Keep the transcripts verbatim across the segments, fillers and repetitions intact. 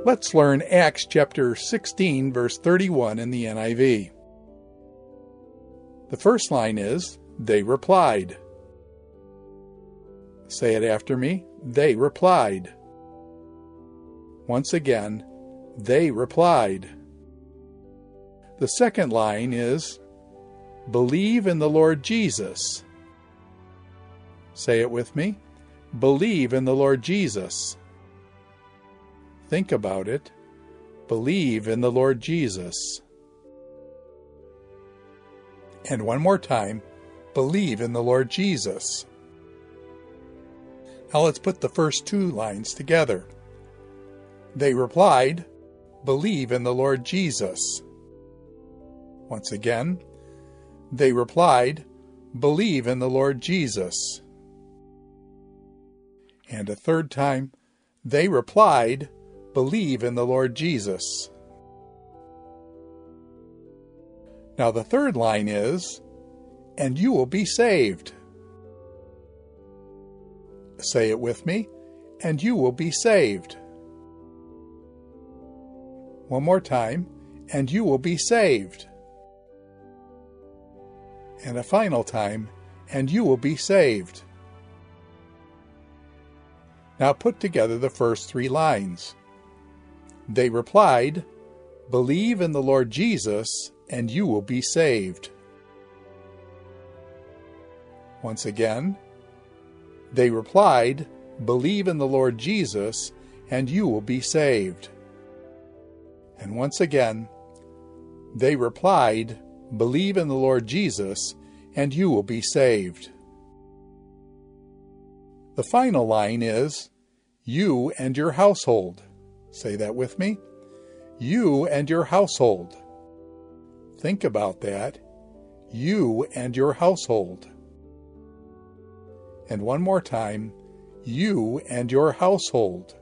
Let's learn Acts chapter sixteen, verse thirty-one in the N I V. The first line is, they replied. Say it after me. They replied. Once again, they replied. The second line is, believe in the Lord Jesus. Say it with me. Believe in the Lord Jesus. Think about it. Believe in the Lord Jesus. And one more time, believe in the Lord Jesus. Now let's put the first two lines together. They replied, believe in the Lord Jesus. Once again, they replied, believe in the Lord Jesus. And a third time, they replied, believe in the Lord Jesus. Now the third line is, and you will be saved. Say it with me, and you will be saved. One more time, and you will be saved. And a final time, and you will be saved. Now put together the first three lines. They replied, believe in the Lord Jesus, and you will be saved. Once again, they replied, believe in the Lord Jesus, and you will be saved. And once again, they replied, believe in the Lord Jesus, and you will be saved. The final line is, you and your household. Say that with me. You and your household. Think about that. You and your household. And one more time. You and your household.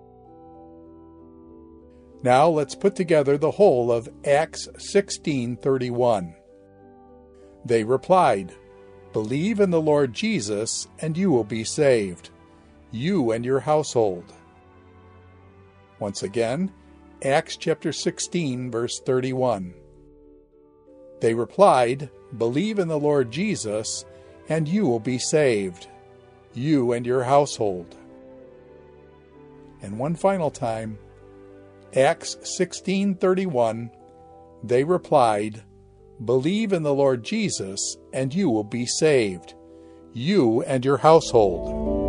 Now let's put together the whole of Acts sixteen thirty-one. They replied, believe in the Lord Jesus, and you will be saved, you and your household. Once again, Acts chapter sixteen, verse thirty-one. They replied, believe in the Lord Jesus, and you will be saved, you and your household. And one final time, Acts sixteen thirty-one, they replied, believe in the Lord Jesus, and you will be saved, you and your household.